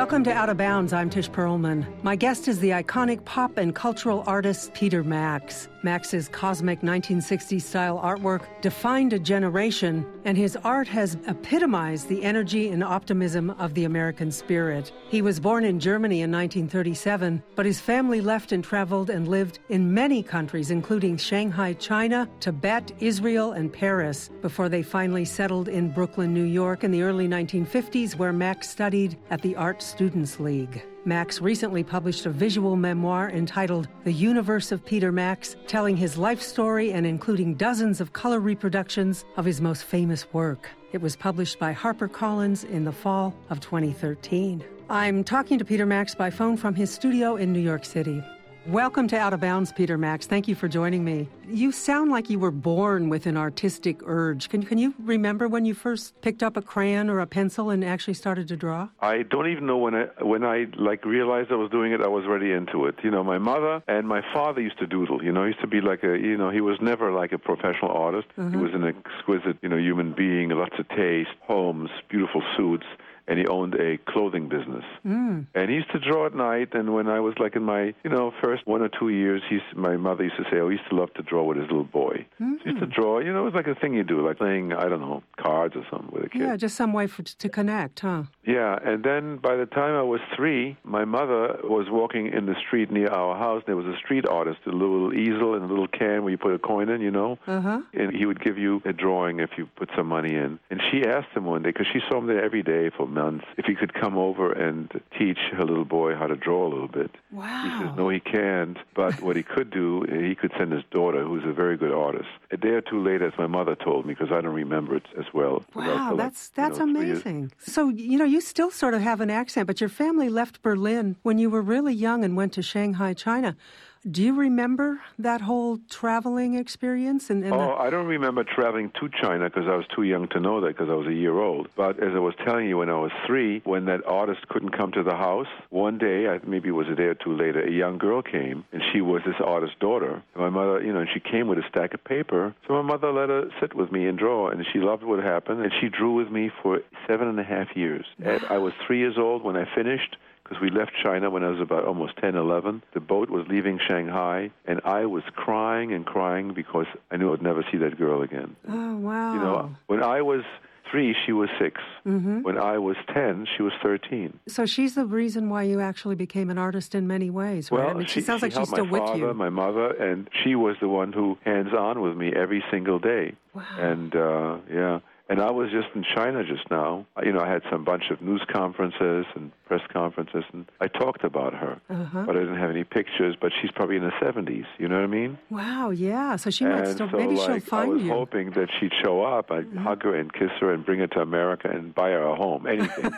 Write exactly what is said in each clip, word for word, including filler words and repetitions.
Welcome to Out of Bounds. I'm Tish Perlman. My guest is the iconic pop and cultural artist Peter Max. Max's cosmic nineteen sixties-style artwork defined a generation, and his art has epitomized the energy and optimism of the American spirit. He was born in Germany in nineteen thirty-seven, but his family left and traveled and lived in many countries, including Shanghai, China, Tibet, Israel, and Paris, before they finally settled in Brooklyn, New York in the early nineteen fifties, where Max studied at the Art Students League. Max recently published a visual memoir entitled The Universe of Peter Max, telling his life story and including dozens of color reproductions of his most famous work. It was published by HarperCollins in the fall of twenty thirteen. I'm talking to Peter Max by phone from his studio in New York City. Welcome to Out of Bounds, Peter Max. Thank you for joining me. You sound like you were born with an artistic urge. Can, can you remember when you first picked up a crayon or a pencil and actually started to draw? I don't even know when I, when I like realized I was doing it, I was already into it. You know, my mother and my father used to doodle. You know, he used to be like a, you know, he was never like a professional artist. Uh-huh. He was an exquisite, you know, human being, lots of taste, homes, beautiful suits. And he owned a clothing business. Mm. And he used to draw at night, and when I was like in my, you know, first one or two years, he's, my mother used to say, oh, he used to love to draw with his little boy. Mm-hmm. So he used to draw, you know, it was like a thing you do, like playing, I don't know, cards or something with a kid. Yeah, just some way for, to connect, huh? Yeah, and then by the time I was three, my mother was walking in the street near our house. There was a street artist, a little easel and a little can where you put a coin in, you know? Uh-huh. And he would give you a drawing if you put some money in. And she asked him one day, because she saw him there every day for months, if he could come over and teach her little boy how to draw a little bit. Wow. He says, no, he can't. But what he could do, he could send his daughter, who's a very good artist. A day or two later, as my mother told me, because I don't remember it as well. Wow, like, that's that's you know, amazing. So, you know, you still sort of have an accent, but your family left Berlin when you were really young and went to Shanghai, China. Do you remember that whole traveling experience? And, and oh, the... I don't remember traveling to China because I was too young to know that because I was a year old. But as I was telling you, when I was three, when that artist couldn't come to the house, one day, maybe it was a day or two later, a young girl came, and she was this artist's daughter. And my mother, you know, and she came with a stack of paper. So my mother let her sit with me and draw, and she loved what happened, and she drew with me for seven and a half years. And I was three years old when I finished, because we left China when I was about almost ten, eleven. The boat was leaving Shanghai, and I was crying and crying because I knew I'd never see that girl again. Oh, wow. You know, when I was three, she was six. Mm-hmm. When I was ten, she was thirteen. So she's the reason why you actually became an artist in many ways, right? Well, I mean, she, she sounds she like she's still my with father, you. my mother, and she was the one who hands-on with me every single day. Wow. And, uh, yeah. And I was just in China just now. You know, I had some bunch of news conferences and press conferences, and I talked about her. Uh-huh. But I didn't have any pictures, but she's probably in the seventies. You know what I mean? Wow, yeah. So she might and still, so, maybe like, she'll find you. I was you. hoping that she'd show up. I'd mm-hmm. hug her and kiss her and bring her to America and buy her a home, anything.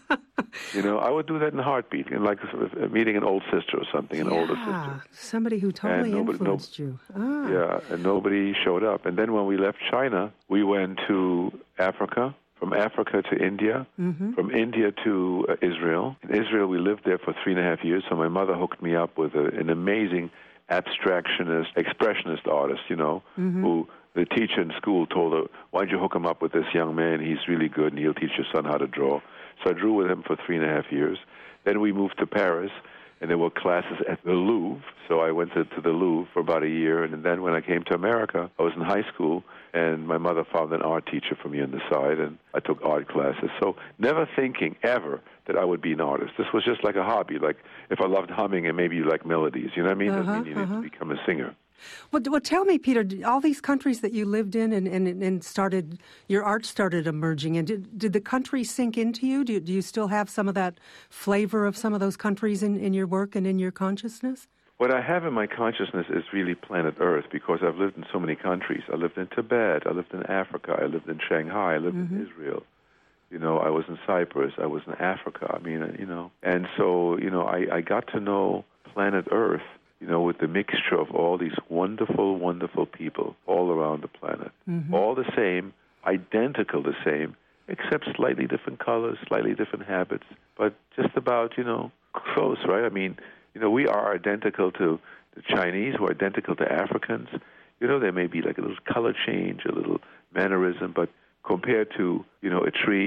You know, I would do that in a heartbeat, in like sort of meeting an old sister or something, an yeah, older sister. Somebody who totally nobody, influenced no, you. Ah. Yeah, and nobody showed up. And then when we left China, we went to Africa, from Africa to India, mm-hmm. from India to uh, Israel. In Israel, we lived there for three and a half years, so my mother hooked me up with a, an amazing abstractionist, expressionist artist, you know, mm-hmm. who the teacher in school told her, why don't you hook him up with this young man? He's really good, and he'll teach your son how to draw. So I drew with him for three and a half years. Then we moved to Paris, and there were classes at the Louvre. So I went to, to the Louvre for about a year, and then when I came to America, I was in high school, and my mother found an art teacher for me on the side, and I took art classes. So never thinking ever that I would be an artist. This was just like a hobby, like if I loved humming and maybe you like melodies. You know what I mean? Uh-huh, Doesn't mean you uh-huh. need to become a singer. Well, well, tell me, Peter, all these countries that you lived in and, and, and started, your art started emerging, and did, did the countries sink into you? Do, do you still have some of that flavor of some of those countries in, in your work and in your consciousness? What I have in my consciousness is really planet Earth, because I've lived in so many countries. I lived in Tibet, I lived in Africa, I lived in Shanghai, I lived mm-hmm. in Israel. You know, I was in Cyprus, I was in Africa. I mean, you know, and so, you know, I, I got to know planet Earth, you know, with the mixture of all these wonderful, wonderful people all around the planet. Mm-hmm. All the same, identical the same, except slightly different colors, slightly different habits, but just about, you know, close, right? I mean, you know, we are identical to the Chinese, we're identical to Africans. You know, there may be like a little color change, a little mannerism, but compared to, you know, a tree,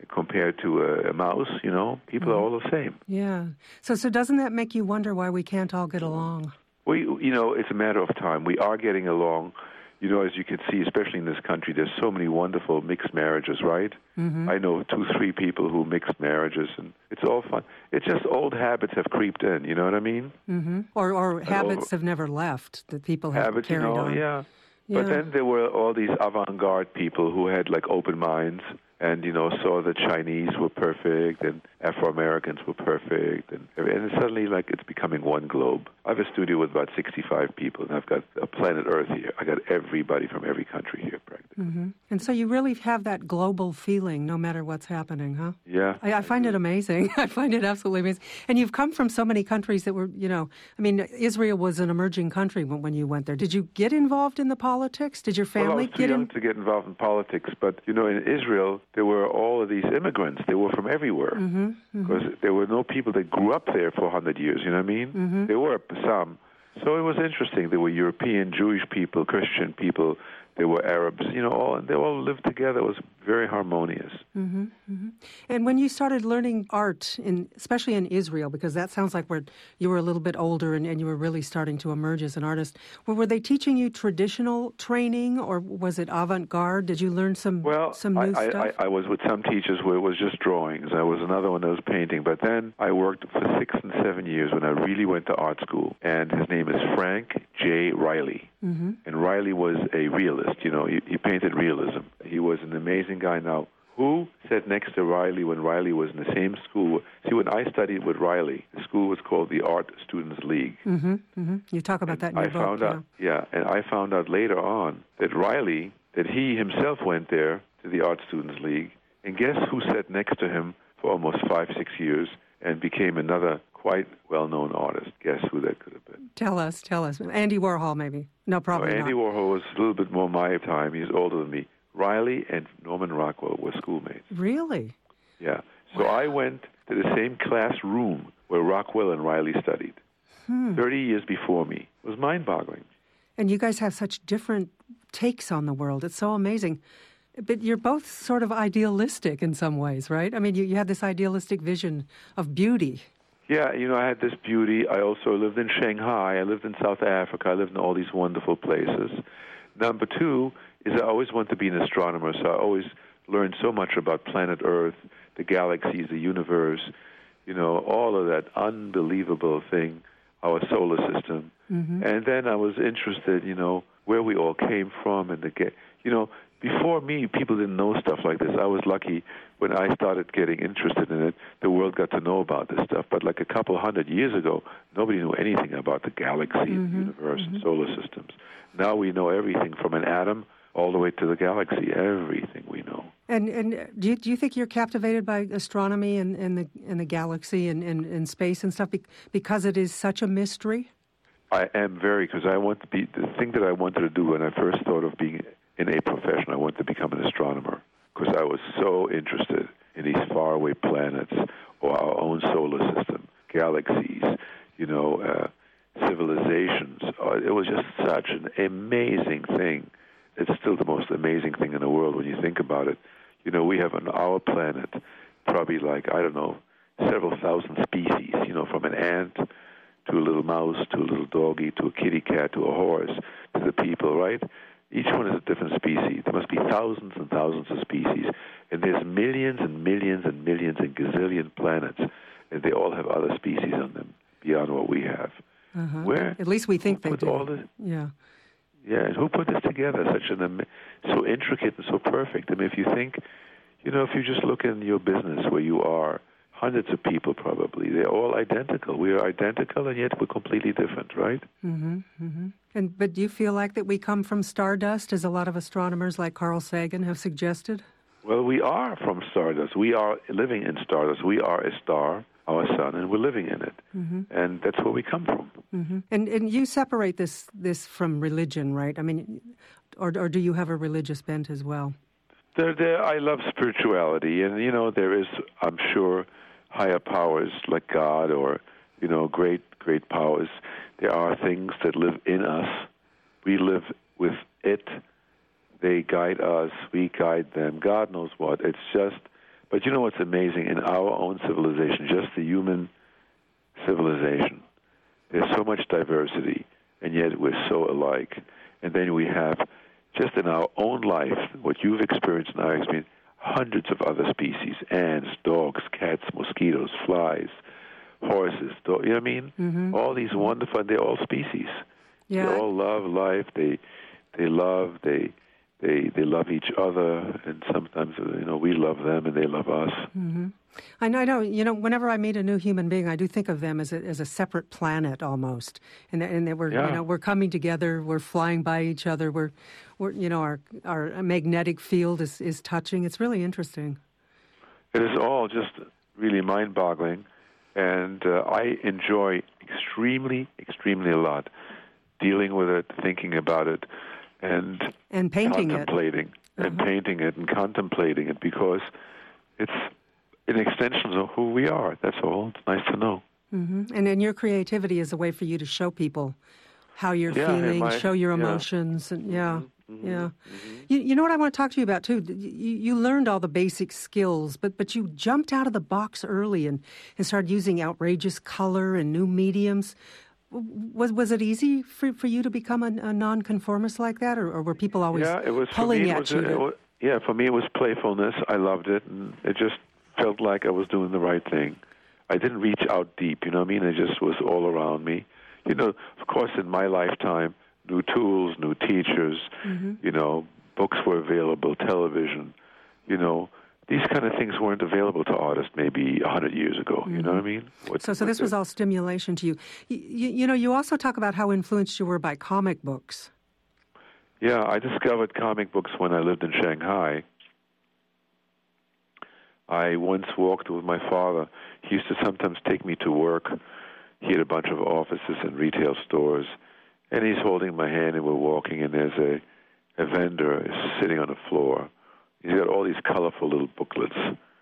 compared to a, a mouse, you know, people mm-hmm. are all the same. Yeah. So, so doesn't that make you wonder why we can't all get along? We, you know, it's a matter of time. We are getting along. You know, as you can see, especially in this country, there's so many wonderful mixed marriages, right? Mm-hmm. I know two, three people who mixed marriages, and it's all fun. It's just old habits have creeped in, you know what I mean? Mm-hmm. Or, or habits over, have never left that people have habits, carried you know, on. Yeah. yeah. But then there were all these avant-garde people who had, like, open minds and, you know, saw the Chinese were perfect and Afro-Americans were perfect. And, and suddenly, like, it's becoming one globe. I have a studio with about sixty-five people, and I've got a planet Earth here. I got everybody from every country here, practically. Mm-hmm. And so you really have that global feeling no matter what's happening, huh? Yeah. I, I find it amazing. I find it absolutely amazing. And you've come from so many countries that were, you know, I mean, Israel was an emerging country when, when you went there. Did you get involved in the politics? Did your family well, I was too get young in? to get involved in politics, but, you know, in Israel, there were all of these immigrants. They were from everywhere. Mm-hmm. Because mm-hmm. there were no people that grew up there for one hundred years, you know what I mean? Mm-hmm. There were some. So it was interesting. There were European, Jewish people, Christian people. There were Arabs, you know, all, and they all lived together. It was very harmonious. Mm-hmm, mm-hmm. And when you started learning art, in, especially in Israel, because that sounds like where you were a little bit older and, and you were really starting to emerge as an artist, well, were they teaching you traditional training, or was it avant-garde? Did you learn some, well, some new I, stuff? I, I was with some teachers where it was just drawings. I was another one that was painting. But then I worked for six and seven years when I really went to art school. And his name is Frank J. Riley. Mm-hmm. And Riley was a realist, you know, he, he painted realism. He was an amazing guy. Now, who sat next to Riley when Riley was in the same school? See, when I studied with Riley, the school was called the Art Students League. Mm-hmm. Mm-hmm. You talk about that in your I book. Found yeah. out, yeah, and I found out later on that Riley, that he himself went there to the Art Students League, and guess who sat next to him for almost five, six years and became another quite well-known artist? Guess who that could have been? Tell us, tell us. Andy Warhol, maybe. No, probably no, Andy not. Warhol was a little bit more my time. He's older than me. Riley and Norman Rockwell were schoolmates. Really? Yeah. So wow. I went to the same classroom where Rockwell and Riley studied. Hmm. Thirty years before me. It was mind-boggling. And you guys have such different takes on the world. It's so amazing. But you're both sort of idealistic in some ways, right? I mean, you, you have this idealistic vision of beauty. Yeah, you know, I had this beauty. I also lived in Shanghai. I lived in South Africa. I lived in all these wonderful places. Number two is I always wanted to be an astronomer, so I always learned so much about planet Earth, the galaxies, the universe, you know, all of that unbelievable thing, our solar system. Mm-hmm. And then I was interested, you know, where we all came from and the, you know, before me, people didn't know stuff like this. I was lucky when I started getting interested in it, the world got to know about this stuff. But like a couple hundred years ago, nobody knew anything about the galaxy mm-hmm. and the universe mm-hmm. and solar systems. Now we know everything from an atom all the way to the galaxy, everything we know. And and do you, do you think you're captivated by astronomy and, and, the, and the galaxy and, and, and space and stuff because it is such a mystery? I am very, because I want to be, the thing that I wanted to do when I first thought of being in a profession, I wanted to become an astronomer because I was so interested in these faraway planets or our own solar system, galaxies, you know, uh, civilizations. Uh, it was just such an amazing thing. It's still the most amazing thing in the world when you think about it. You know, we have on our planet probably like, I don't know, several thousand species, you know, from an ant to a little mouse, to a little doggy, to a kitty cat, to a horse, to the people, right? Each one is a different species. There must be thousands and thousands of species. And there's millions and millions and millions and gazillion planets, and they all have other species on them beyond what we have. Uh-huh. Where? At least we think they do. All this, yeah. Yeah, and who put this together? Such an so intricate and so perfect. I mean, if you think, you know, if you just look in your business where you are, hundreds of people probably, they're all identical. We are identical, and yet we're completely different, right? Mm-hmm, mm-hmm. And but do you feel like that we come from stardust, as a lot of astronomers like Carl Sagan have suggested? Well, we are from stardust. We are living in stardust. We are a star, our sun, and we're living in it. Mm-hmm. And that's where we come from. Mm-hmm. And and you separate this this from religion, right? I mean, or or do you have a religious bent as well? There, there, I love spirituality, and you know, there is, I'm sure, higher powers like God or, you know, great great powers. There are things that live in us. We live with it. They guide us. We guide them. God knows what. It's just, But you know what's amazing? In our own civilization, just the human civilization, there's so much diversity, and yet we're so alike. And then we have, just in our own life, what you've experienced and I experienced, hundreds of other species: ants, dogs, cats, mosquitoes, flies, horses. Do- you know what I mean? Mm-hmm. All these wonderful, they're all species. Yeah. They all love life. They they love, they they they love each other, and sometimes, you know, we love them and they love us. Mm-hmm. I know, I know. You know, whenever I meet a new human being, I do think of them as a, as a separate planet almost, and that, and that we're yeah. you know we're coming together, we're flying by each other, we're we're you know our our magnetic field is, is touching. It's really interesting. It is all just really mind-boggling, and uh, I enjoy extremely, extremely a lot dealing with it, thinking about it, and and painting contemplating it. and uh-huh. painting it and contemplating it, because it's an extension of who we are. That's all. It's nice to know. Mm-hmm. And then your creativity is a way for you to show people how you're yeah, feeling, my, show your yeah. emotions, and yeah, mm-hmm, yeah. Mm-hmm. You, you know what I want to talk to you about too. You, you learned all the basic skills, but but you jumped out of the box early and, and started using outrageous color and new mediums. Was was it easy for for you to become a, a nonconformist like that, or, or were people always yeah, it was, pulling for me, at it was, you? It was, yeah, for me it was playfulness. I loved it, and it just felt like I was doing the right thing. I didn't reach out deep, you know what I mean? It just was all around me. You know, of course, in my lifetime, new tools, new teachers, mm-hmm. you know, books were available, television, you know, these kind of things weren't available to artists maybe a hundred years ago. Mm-hmm. You know what I mean? What, so, so this was all stimulation to you. You, you. You know, you also talk about how influenced you were by comic books. Yeah, I discovered comic books when I lived in Shanghai. I once walked with my father. He used to sometimes take me to work. He had a bunch of offices and retail stores, and he's holding my hand, and we're walking, and there's a, a vendor sitting on the floor. He's got all these colorful little booklets,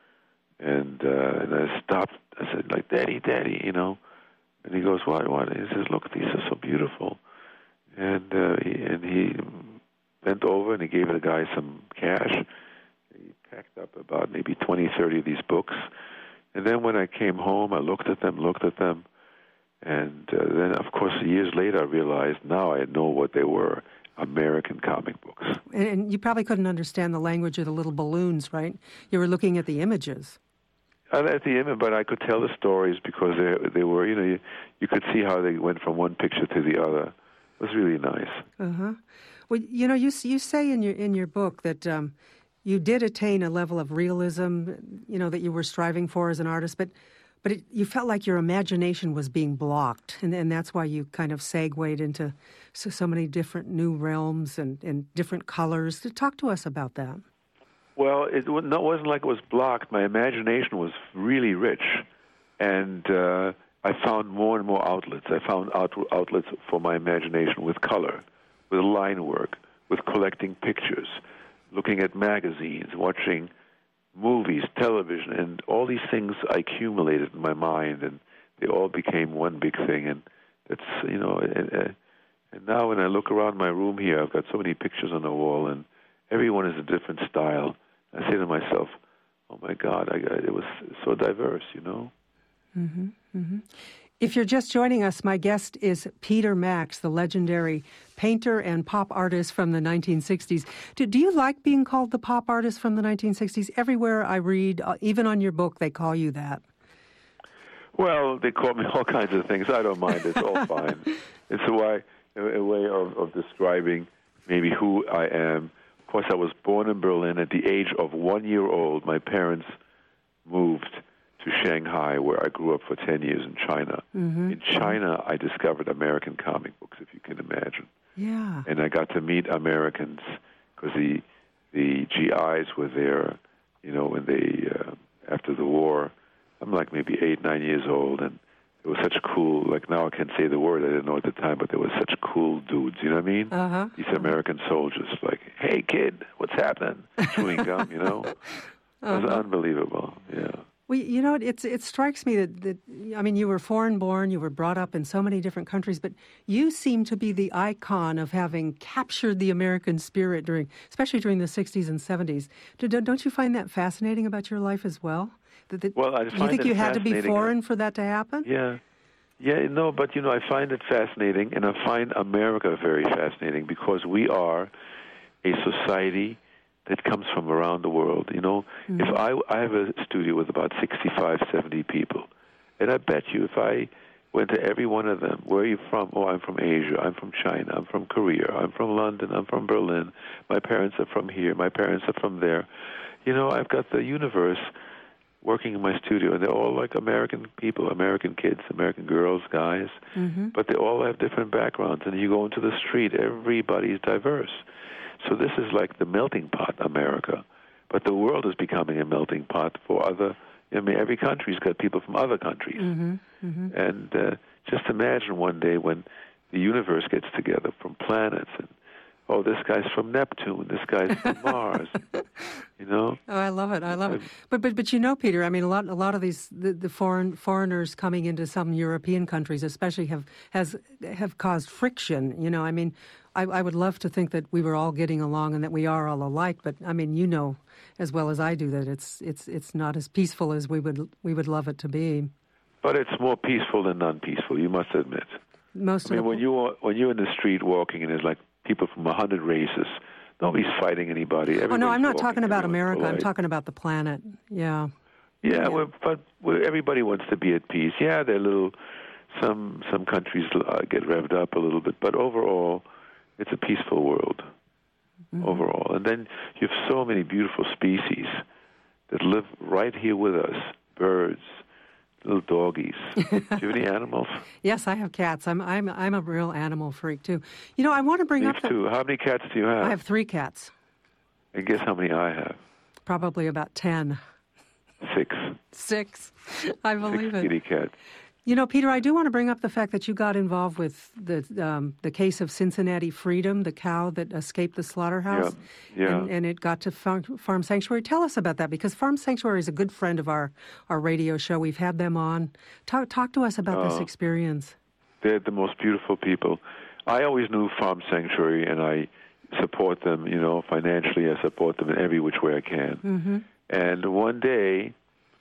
and uh, and I stopped. I said, like, Daddy, Daddy, you know. And he goes, why, what? He says, look, these are so beautiful. And uh, he, and he bent over, and he gave the guy some cash. He packed up about maybe twenty, thirty of these books. And then when I came home, I looked at them, looked at them, and uh, then, of course, years later, I realized now I know what they were. American comic books. And, and you probably couldn't understand the language of the little balloons, right? You were looking at the images. Uh, at the image, but I could tell the stories because they they were, you know, you, you could see how they went from one picture to the other. It was really nice. Uh-huh. Well, you know, you you say in your in your book that um, you did attain a level of realism, you know, that you were striving for as an artist, but but it, you felt like your imagination was being blocked, and, and that's why you kind of segued into so, so many different new realms and, and different colors. To talk to us about that. Well, it wasn't like it was blocked. My imagination was really rich, and uh, I found more and more outlets. I found out, outlets for my imagination with color, with line work, with collecting pictures, looking at magazines, watching movies, television, and all these things I accumulated in my mind, and they all became one big thing. And that's, you know, and, and now when I look around my room here, I've got so many pictures on the wall, and everyone is a different style. I say to myself, oh my God, I, it was so diverse, you know? Mm-hmm, mm-hmm. If you're just joining us, my guest is Peter Max, the legendary painter and pop artist from the nineteen sixties. Do, do you like being called the pop artist from the nineteen sixties? Everywhere I read, uh, even on your book, they call you that. Well, they call me all kinds of things. I don't mind. It's all fine. It's a way, a way of, of describing maybe who I am. Of course, I was born in Berlin. At the age of one year old, my parents moved to Shanghai, where I grew up for ten years in China. Mm-hmm. In China, I discovered American comic books, if you can imagine. Yeah. And I got to meet Americans because the the G Is were there, you know, when they, uh, after the war. I'm like maybe eight, nine years old, and it was such cool, like now I can't say the word, I didn't know at the time, but they were such cool dudes, you know what I mean? Uh-huh. These American soldiers, like, hey, kid, what's happening? Chewing gum, you know? It was uh-huh. unbelievable, yeah. Well, you know, it's, it strikes me that, that, I mean, you were foreign born, you were brought up in so many different countries, but you seem to be the icon of having captured the American spirit during, especially during the sixties and seventies. Do, don't you find that fascinating about your life as well? That, that, well, I do find you think it you had to be fascinating. foreign for that to happen? Yeah. Yeah, no, but, you know, I find it fascinating, and I find America very fascinating because we are a society that comes from around the world. You know, mm-hmm. if I, I have a studio with about sixty-five, seventy people, and I bet you if I went to every one of them, where are you from? Oh, I'm from Asia, I'm from China, I'm from Korea, I'm from London, I'm from Berlin, my parents are from here, my parents are from there. You know, I've got the universe working in my studio, and they're all like American people, American kids, American girls, guys, mm-hmm. but they all have different backgrounds. And you go into the street, everybody's diverse. So this is like the melting pot, America. But the world is becoming a melting pot for other, I mean, every country's got people from other countries. Mm-hmm. Mm-hmm. And uh, just imagine one day when the universe gets together from planets and, oh, this guy's from Neptune, this guy's from Mars, you know? Oh, I love it, I love it. But but but you know, Peter, I mean, a lot a lot of these the, the foreign foreigners coming into some European countries, especially, have has have caused friction. You know, I mean, I, I would love to think that we were all getting along and that we are all alike. But I mean, you know, as well as I do, that it's it's it's not as peaceful as we would we would love it to be. But it's more peaceful than non-peaceful. You must admit. Most. I mean, of the... when you when you're in the street walking and there's like people from a hundred races. Nobody's fighting anybody. Everybody's oh, no, I'm not walking, talking about America. polite. I'm talking about the planet. Yeah. Yeah, yeah. Well, but well, everybody wants to be at peace. Yeah, there are little, some some countries uh, get revved up a little bit, but overall, it's a peaceful world. Mm-hmm. Overall. And then you have so many beautiful species that live right here with us. Birds, little doggies. Do you have any animals? Yes, I have cats. I'm I'm I'm a real animal freak too. You know, I want to bring Me up. The, too. How many cats do you have? I have three cats. And guess how many I have? Probably about ten. Six. Six. I believe Six it. kitty cats. You know, Peter, I do want to bring up the fact that you got involved with the um, the case of Cincinnati Freedom, the cow that escaped the slaughterhouse, yeah, yeah. And, and it got to Farm, Farm Sanctuary. Tell us about that, because Farm Sanctuary is a good friend of our, our radio show. We've had them on. Talk, talk to us about uh, this experience. They're the most beautiful people. I always knew Farm Sanctuary, and I support them, you know, financially. I support them in every which way I can. Mm-hmm. And one day,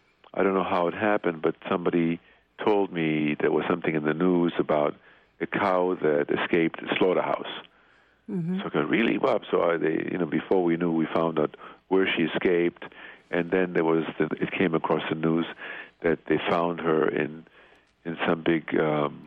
I don't know how it happened, but somebody told me there was something in the news about a cow that escaped a slaughterhouse. Mm-hmm. So I go, really? Well, so I, they, you know, before we knew, we found out where she escaped, and then there was the, it came across the news that they found her in in some big, um,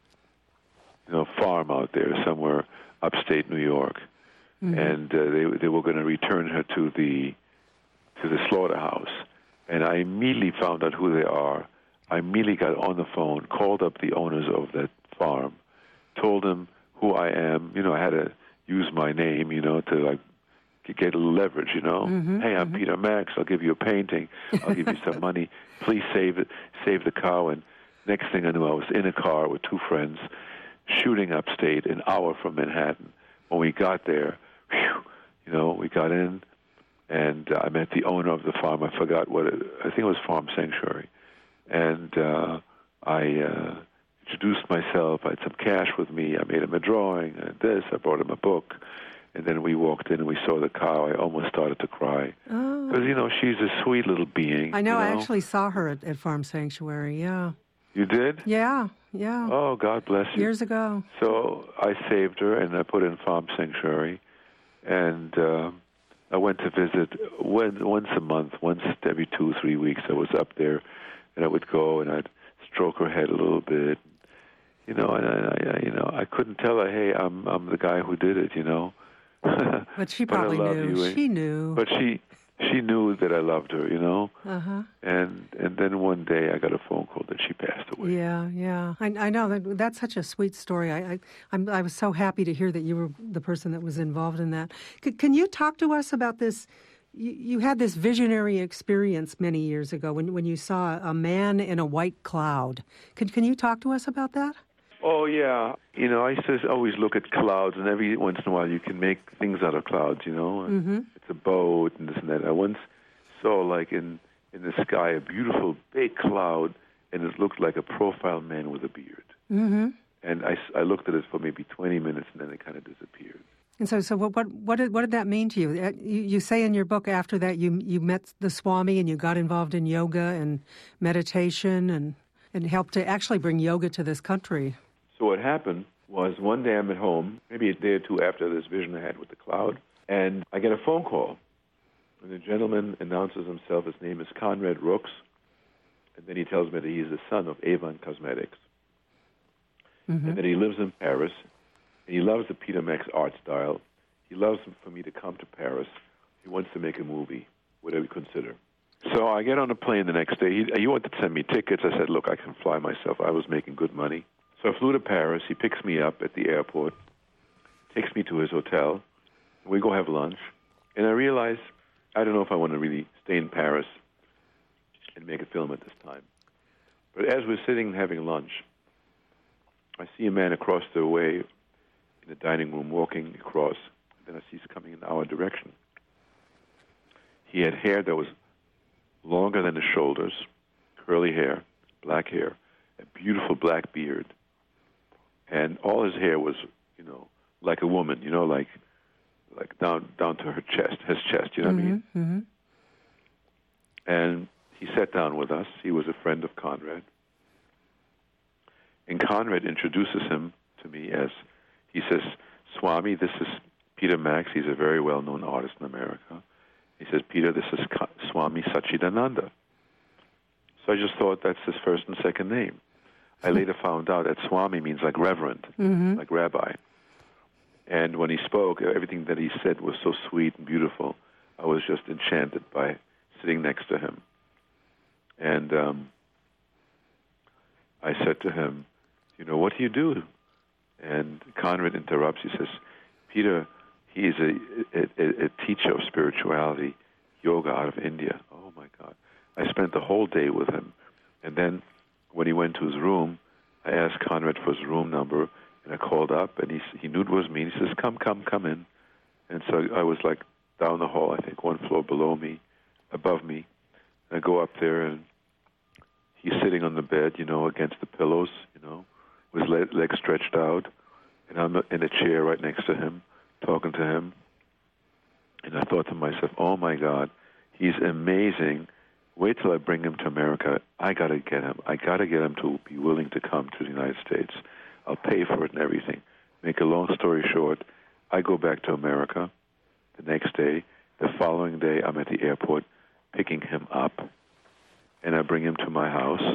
you know, farm out there somewhere upstate New York, mm-hmm. and uh, they they were going to return her to the to the slaughterhouse, and I immediately found out who they are. I immediately got on the phone, called up the owners of that farm, told them who I am. You know, I had to use my name, you know, to like get a little leverage, you know. Mm-hmm, hey, I'm mm-hmm. Peter Max. I'll give you a painting. I'll give you some money. Please save it, save the cow. And next thing I knew, I was in a car with two friends shooting upstate, an hour from Manhattan. When we got there, whew, you know, we got in, and uh, I met the owner of the farm. I forgot what it, I think it was Farm Sanctuary. And uh, I uh, introduced myself. I had some cash with me. I made him a drawing and this. I brought him a book. And then we walked in and we saw the cow. I almost started to cry. Because, oh. you know, she's a sweet little being. I know. You know? I actually saw her at, at Farm Sanctuary, yeah. You did? Yeah, yeah. Oh, God bless you. Years ago. So I saved her and I put her in Farm Sanctuary. And uh, I went to visit when, once a month, once every two, three weeks. I was up there. And I would go and I'd stroke her head a little bit, you know. And I, I you know, I couldn't tell her, "Hey, I'm I'm the guy who did it," you know. But she probably but knew. You. She knew. But she she knew that I loved her, you know. Uh-huh. And and then one day I got a phone call that she passed away. Yeah, yeah. I, I know that that's such a sweet story. I, I I'm I was so happy to hear that you were the person that was involved in that. C- can you talk to us about this? You, you had this visionary experience many years ago when when you saw a man in a white cloud. Can can you talk to us about that? Oh, yeah. You know, I used to always look at clouds, and every once in a while you can make things out of clouds, you know. Mm-hmm. It's a boat and this and that. I once saw, like, in in the sky a beautiful big cloud, and it looked like a profile man with a beard. Mm-hmm. And I, I looked at it for maybe twenty minutes, and then it kind of disappeared. And so, so what, what, what did, what did that mean to you? you? You say in your book after that you you met the Swami and you got involved in yoga and meditation and, and helped to actually bring yoga to this country. So what happened was one day I'm at home, maybe a day or two after this vision I had with the cloud, and I get a phone call. And the gentleman announces himself. His name is Conrad Rooks. And then he tells me that he's the son of Avon Cosmetics. Mm-hmm. And that he lives in Paris. And he loves the Peter Max art style. He loves for me to come to Paris. He wants to make a movie, whatever you consider. So I get on a plane the next day. He, he wanted to send me tickets. I said, look, I can fly myself. I was making good money. So I flew to Paris. He picks me up at the airport, takes me to his hotel. We go have lunch. And I realize I don't know if I want to really stay in Paris and make a film at this time. But as we're sitting and having lunch, I see a man across the way in the dining room walking across. Then I see he's coming in our direction. He had hair that was longer than his shoulders, curly hair, black hair, a beautiful black beard. And all his hair was, you know, like a woman, you know, like like down down to her chest, his chest, you know mm-hmm, what I mean? Mm-hmm. And he sat down with us. He was a friend of Conrad. And Conrad introduces him to me as, he says, Swami, this is Peter Max. He's a very well-known artist in America. He says, Peter, this is Swami Satchidananda. So I just thought that's his first and second name. I later found out that Swami means like reverend, mm-hmm. like rabbi. And when he spoke, everything that he said was so sweet and beautiful. I was just enchanted by sitting next to him. And um, I said to him, you know, what do you do? And Conrad interrupts. He says, Peter, he is a, a, a teacher of spirituality, yoga out of India. Oh, my God. I spent the whole day with him. And then when he went to his room, I asked Conrad for his room number, and I called up, and he he knew it was me. And he says, come, come, come in. And so I was like down the hall, I think one floor below me, above me. And I go up there, and he's sitting on the bed, you know, against the pillows, you know, with his leg, legs stretched out. And I'm in a chair right next to him, talking to him. And I thought to myself, oh, my God, he's amazing. Wait till I bring him to America. I got to get him. I got to get him to be willing to come to the United States. I'll pay for it and everything. Make a long story short, I go back to America the next day. The following day, I'm at the airport picking him up, and I bring him to my house,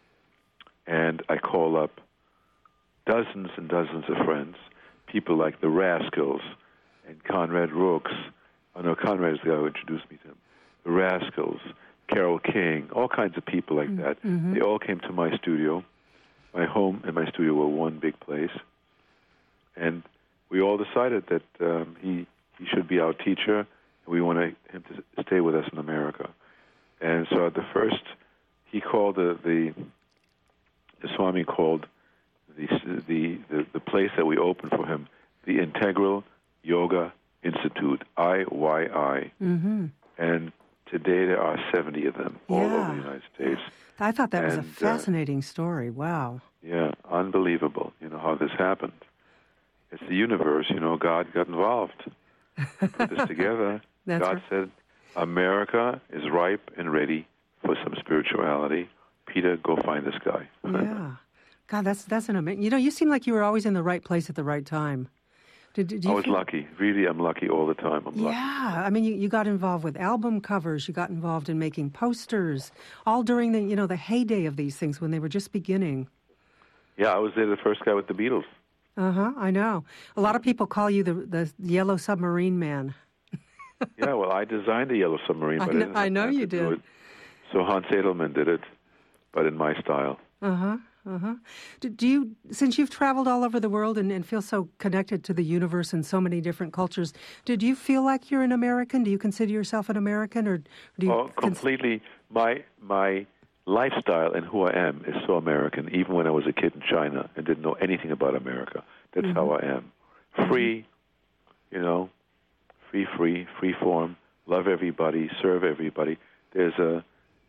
and I call up dozens and dozens of friends, people like the Rascals and Conrad Rooks. Oh, no, Conrad is the guy who introduced me to him. The Rascals, Carole King, all kinds of people like that. Mm-hmm. They all came to my studio. My home and my studio were one big place. And we all decided that um, he he should be our teacher, and we wanted him to stay with us in America. And so at the first, he called the, the, the Swami called the, the, the, the place that we opened for him, the Integral Yoga Institute, I Y I. Mm-hmm. And today there are seventy of them all yeah. over the United States. I thought that and, was a fascinating uh, story. Wow. Yeah, unbelievable, you know, how this happened. It's the universe, you know, God got involved. Put this together. God right. said, America is ripe and ready for some spirituality. Peter, go find this guy. Yeah. God, that's that's an amazing. You know, you seem like you were always in the right place at the right time. Did, did you I was feel... lucky. Really, I'm lucky all the time. I'm lucky. Yeah. I mean, you, you got involved with album covers. You got involved in making posters, all during the, you know, the heyday of these things when they were just beginning. Yeah, I was there, the first guy with the Beatles. Uh-huh, I know. A lot of people call you the, the Yellow Submarine Man. Yeah, well, I designed the Yellow Submarine, but I, know, I, I know you did. It. So Hans Edelman did it, but in my style. Uh-huh, uh-huh. Do, do you, since you've traveled all over the world and, and feel so connected to the universe and so many different cultures, did you feel like you're an American? Do you consider yourself an American, or do you? Oh, completely. Cons- my my lifestyle and who I am is so American. Even when I was a kid in China and didn't know anything about America, that's mm-hmm. how I am. Free, you know. Free, free, free form, love everybody, serve everybody. There's a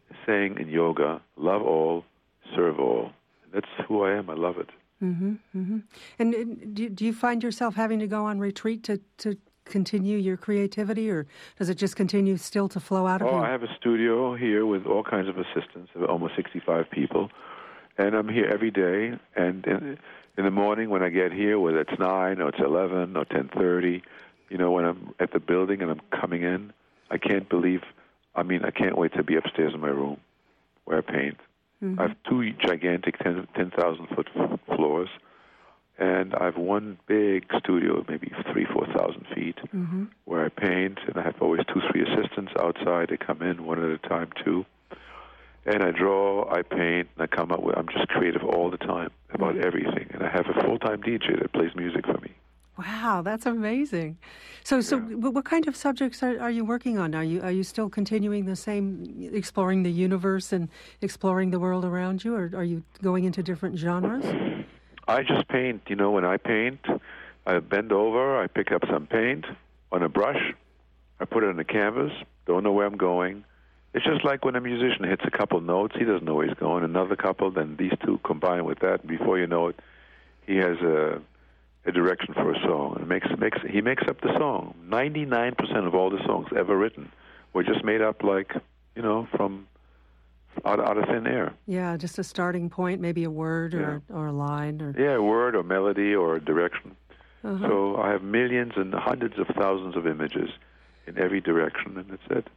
saying in yoga, love all, serve all. That's who I am. I love it. Mm-hmm, mm-hmm. And, and do, do you find yourself having to go on retreat to, to continue your creativity, or does it just continue still to flow out of oh, you? Oh, I have a studio here with all kinds of assistants, almost sixty-five people, and I'm here every day. And in, in the morning when I get here, whether it's nine or it's eleven or ten thirty, you know, when I'm at the building and I'm coming in, I can't believe, I mean, I can't wait to be upstairs in my room where I paint. Mm-hmm. I have two gigantic ten thousand foot floors, and I have one big studio, maybe three, four thousand feet, mm-hmm. where I paint, and I have always two, three assistants outside. They come in one at a time, too. And I draw, I paint, and I come up with, I'm just creative all the time about mm-hmm. everything. And I have a full-time D J that plays music for me. Wow, that's amazing. So, so yeah. what kind of subjects are, are you working on? Are you are you still continuing the same, exploring the universe and exploring the world around you, or are you going into different genres? I just paint. You know, when I paint, I bend over, I pick up some paint on a brush, I put it on the canvas, don't know where I'm going. It's just like when a musician hits a couple notes, he doesn't know where he's going. Another couple, then these two combine with that, and before you know it, he has a... a direction for a song, and makes makes he makes up the song. ninety-nine percent of all the songs ever written were just made up, like, you know, from out, out of thin air. Yeah, just a starting point, maybe a word or yeah. or a line, or yeah, a word or melody or a direction. Uh-huh. So I have millions and hundreds of thousands of images in every direction, and that's it.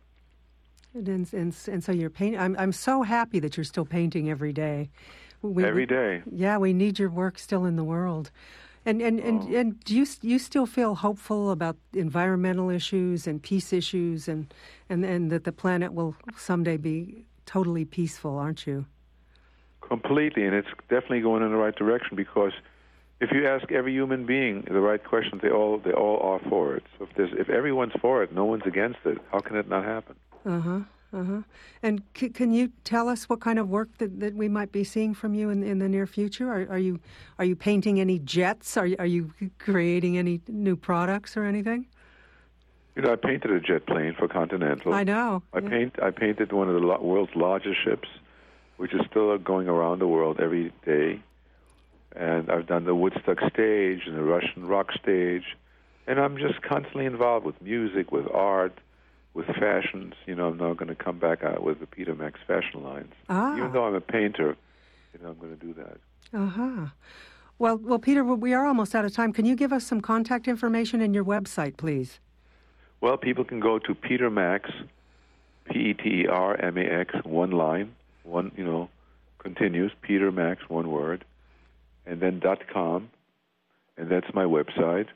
And and and, and so you're painting. I'm I'm so happy that you're still painting every day. We, every day. We, yeah, we need your work still in the world. And and, and, oh. and do you you still feel hopeful about environmental issues and peace issues, and, and, and that the planet will someday be totally peaceful, aren't you? Completely, and it's definitely going in the right direction, because if you ask every human being the right questions, they all they all are for it. So if there's if everyone's for it, no one's against it. How can it not happen? Uh-huh. Uh-huh. And c- can you tell us what kind of work that, that we might be seeing from you in, in the near future? Are, are you are you painting any jets? Are you, are you creating any new products or anything? You know, I painted a jet plane for Continental. I know. I yeah. paint. I painted one of the lo- world's largest ships, which is still going around the world every day. And I've done the Woodstock stage and the Russian rock stage, and I'm just constantly involved with music, with art, with fashions. You know, I'm now going to come back out with the Peter Max fashion lines. Ah. Even though I'm a painter, you know, I'm going to do that. Uh-huh. Well, well, Peter, we are almost out of time. Can you give us some contact information and your website, please? Well, people can go to Peter Max, P E T E R M A X, one line, one, you know, continues, Peter Max, one word, and then .com, and that's my website.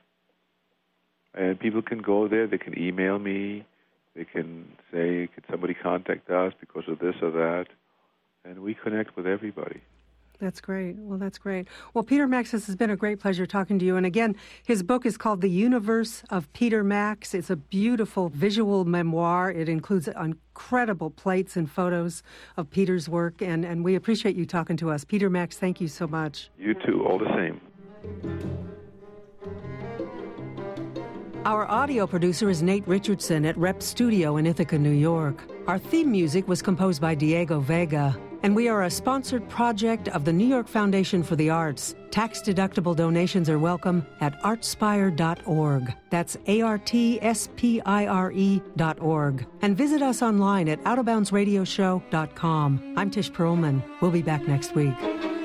And people can go there. They can email me. They can say, could somebody contact us because of this or that? And we connect with everybody. That's great. Well, that's great. Well, Peter Max, this has been a great pleasure talking to you. And again, his book is called The Universe of Peter Max. It's a beautiful visual memoir. It includes incredible plates and photos of Peter's work. And, and we appreciate you talking to us. Peter Max, thank you so much. You too, all the same. Our audio producer is Nate Richardson at Rep Studio in Ithaca, New York. Our theme music was composed by Diego Vega. And we are a sponsored project of the New York Foundation for the Arts. Tax-deductible donations are welcome at artspire dot org. That's A R T S P I R E dot org. And visit us online at out of bounds radio show dot com. I'm Tish Perlman. We'll be back next week.